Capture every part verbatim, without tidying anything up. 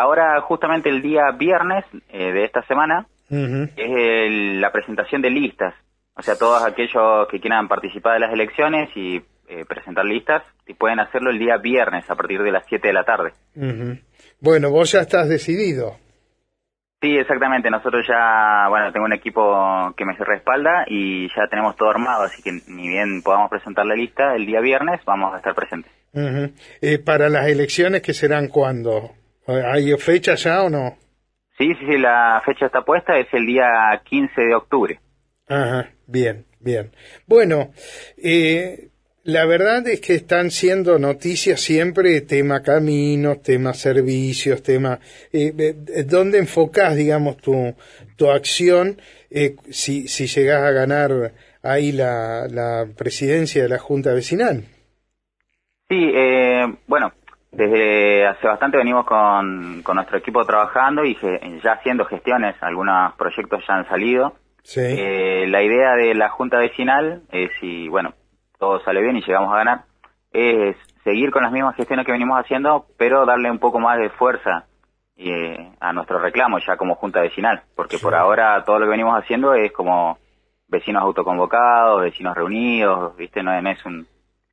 ahora, justamente el día viernes eh, de esta semana, Uh-huh. es el, la presentación de listas. O sea, todos aquellos que quieran participar de las elecciones y eh, presentar listas, y pueden hacerlo el día viernes a partir de las siete de la tarde. Uh-huh. Bueno, vos ya estás decidido. Sí, exactamente. Nosotros ya, bueno, tengo un equipo que me respalda y ya tenemos todo armado, así que ni bien podamos presentar la lista, el día viernes vamos a estar presentes. Uh-huh. Eh, ¿Para las elecciones que serán cuándo? ¿Hay fecha ya o no? Sí, sí, sí, la fecha está puesta, es el día quince de octubre. Ajá, bien, bien. Bueno, eh, la verdad es que están siendo noticias siempre tema caminos, tema servicios, tema... Eh, eh, ¿Dónde enfocás, digamos, tu, tu acción eh, si, si llegás a ganar ahí la, la presidencia de la Junta Vecinal? Sí, eh, bueno... Desde hace bastante venimos con, con nuestro equipo trabajando y ge, ya haciendo gestiones, algunos proyectos ya han salido. Sí. Eh, la idea de la Junta Vecinal, es si, bueno, todo sale bien y llegamos a ganar, es seguir con las mismas gestiones que venimos haciendo, pero darle un poco más de fuerza eh, a nuestro reclamo ya como Junta Vecinal, porque sí. Por ahora todo lo que venimos haciendo es como vecinos autoconvocados, vecinos reunidos, ¿viste? No, no es un...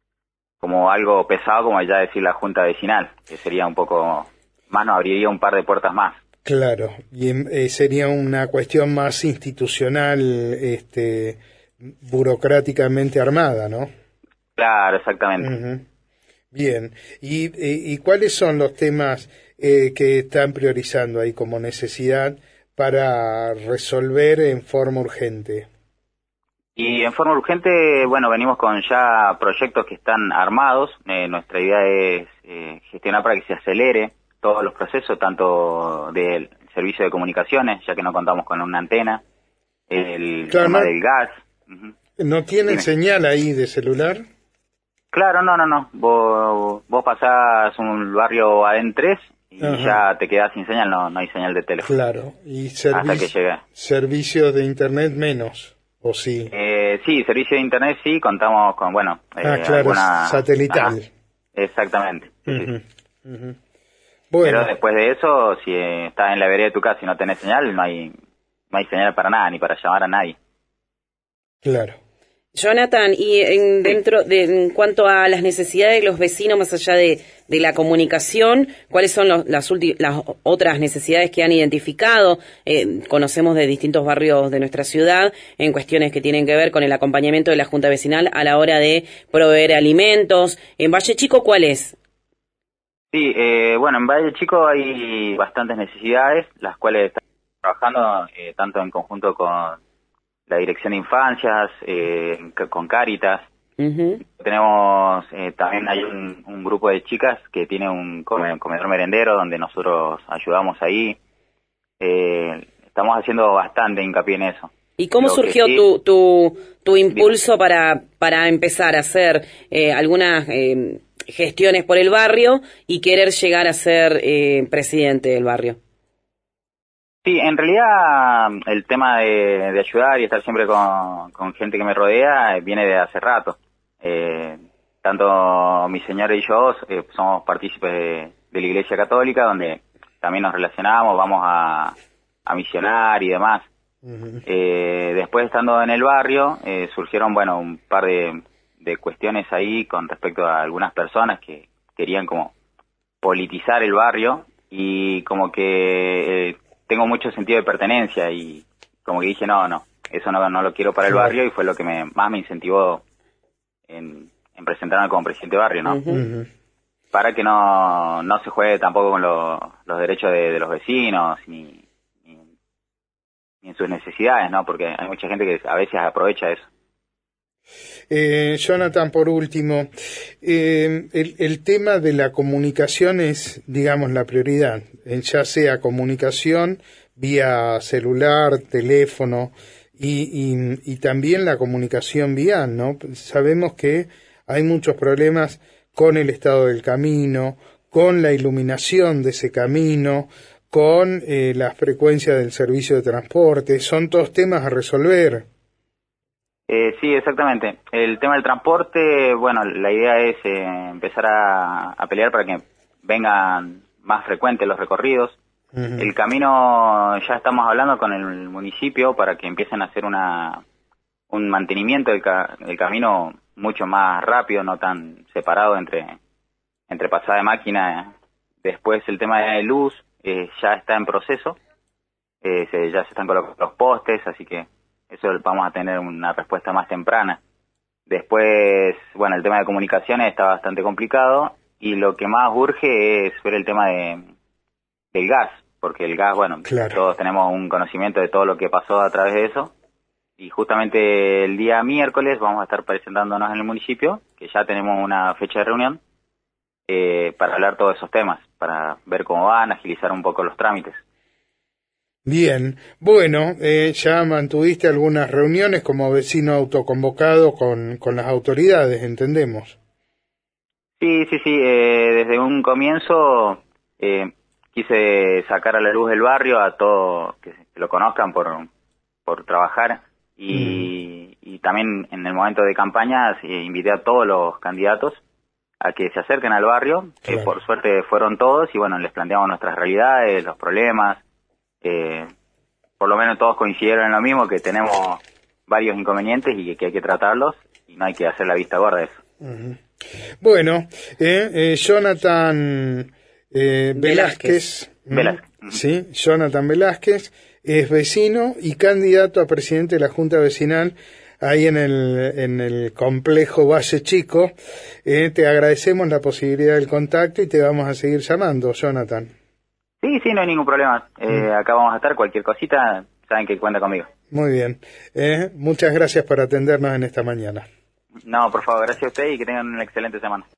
como algo pesado, como ya decir la Junta Vecinal, que sería un poco más, nos abriría un par de puertas más. Claro, y eh, sería una cuestión más institucional, este, burocráticamente armada, ¿no? Claro, exactamente. Uh-huh. Bien, ¿Y, y, ¿y cuáles son los temas eh, que están priorizando ahí como necesidad para resolver en forma urgente? Y en forma urgente, bueno, venimos con ya proyectos que están armados. Eh, nuestra idea es eh, gestionar para que se acelere todos los procesos, tanto del servicio de comunicaciones, ya que no contamos con una antena, el claro, tema no, del gas. Uh-huh. ¿No tienen Dime. señal ahí de celular? Claro, no, no, no. Vos, vos pasás un barrio A D N tres y uh-huh. ya te quedás sin señal, no, no hay señal de teléfono. Claro, y servi- hasta que llegue. servicios de internet menos. ¿O sí? Eh, sí, servicio de internet sí, contamos con, bueno... Eh, ah, claro, alguna... satelital. Ajá, exactamente. Sí, uh-huh, sí. Uh-huh. Bueno. Pero después de eso, si estás en la vereda de tu casa y no tenés señal, no hay, no hay señal para nada, ni para llamar a nadie. Claro. Jonathan, y en, dentro de, en cuanto a las necesidades de los vecinos, más allá de, de la comunicación, ¿cuáles son los, las, ulti, las otras necesidades que han identificado? Eh, conocemos de distintos barrios de nuestra ciudad en cuestiones que tienen que ver con el acompañamiento de la Junta Vecinal a la hora de proveer alimentos. En Valle Chico, ¿cuál es? Sí, eh, bueno, en Valle Chico hay bastantes necesidades, las cuales estamos trabajando eh, tanto en conjunto con la Dirección de Infancias, eh, con Cáritas. Uh-huh. Tenemos, eh, también hay un, un grupo de chicas que tiene un comedor merendero donde nosotros ayudamos ahí. Eh, estamos haciendo bastante hincapié en eso. ¿Y cómo Lo surgió sí, tu, tu, tu impulso para, para empezar a hacer eh, algunas eh, gestiones por el barrio y querer llegar a ser eh, presidente del barrio? Sí, en realidad el tema de, de ayudar y estar siempre con, con gente que me rodea viene de hace rato. Eh, tanto mi señora y yo eh, somos partícipes de, de la Iglesia Católica, donde también nos relacionamos, vamos a, a misionar y demás. Uh-huh. Eh, después, estando en el barrio, eh, surgieron, bueno, un par de, de cuestiones ahí con respecto a algunas personas que querían como politizar el barrio y como que... Eh, tengo mucho sentido de pertenencia y como que dije, no, no, eso no, no lo quiero para el barrio y fue lo que me más me incentivó en, en presentarme como presidente de barrio, ¿no? Uh-huh. Para que no, no se juegue tampoco con lo, los derechos de, de los vecinos ni, ni, ni en sus necesidades, ¿no? Porque hay mucha gente que a veces aprovecha eso. Eh, Jonathan, por último, eh, el, el tema de la comunicación es, digamos, la prioridad, ya sea comunicación vía celular, teléfono y, y, y también la comunicación vial, ¿no? Sabemos que hay muchos problemas con el estado del camino, con la iluminación de ese camino, con eh, la frecuencia del servicio de transporte, son todos temas a resolver. Eh, sí, exactamente. El tema del transporte, bueno, la idea es eh, empezar a, a pelear para que vengan más frecuentes los recorridos. Uh-huh. El camino, ya estamos hablando con el municipio para que empiecen a hacer una un mantenimiento del, ca- del camino mucho más rápido, no tan separado entre, entre pasada de máquina. Después el tema de luz eh, ya está en proceso, eh, se, ya se están colocando los postes, así que eso vamos a tener una respuesta más temprana. Después, bueno, el tema de comunicaciones está bastante complicado y lo que más urge es ver el tema de del gas, porque el gas, bueno, claro, todos tenemos un conocimiento de todo lo que pasó a través de eso, y justamente el día miércoles vamos a estar presentándonos en el municipio, que ya tenemos una fecha de reunión, eh, para hablar todos esos temas, para ver cómo van, agilizar un poco los trámites. Bien, bueno, eh, ya mantuviste algunas reuniones como vecino autoconvocado con, con las autoridades, entendemos. Sí, sí, sí, eh, desde un comienzo eh, quise sacar a la luz del barrio a todos que lo conozcan por, por trabajar y, mm. y también en el momento de campaña eh, invité a todos los candidatos a que se acerquen al barrio, claro. que por suerte fueron todos y bueno, les planteamos nuestras realidades, los problemas. Eh, por lo menos todos coincidieron en lo mismo, que tenemos varios inconvenientes y que, que hay que tratarlos y no hay que hacer la vista gorda de eso. Uh-huh. Bueno, eh, eh, Jonathan eh, Velázquez, Velázquez. Velázquez. Uh-huh. Sí, Jonathan Velázquez es vecino y candidato a presidente de la Junta Vecinal ahí en el en el complejo Valle Chico. Eh, te agradecemos la posibilidad del contacto y te vamos a seguir llamando, Jonathan. Sí, sí, no hay ningún problema. Eh, mm. Acá vamos a estar, cualquier cosita, saben que cuenta conmigo. Muy bien. Eh, muchas gracias por atendernos en esta mañana. No, por favor, gracias a usted y que tengan una excelente semana.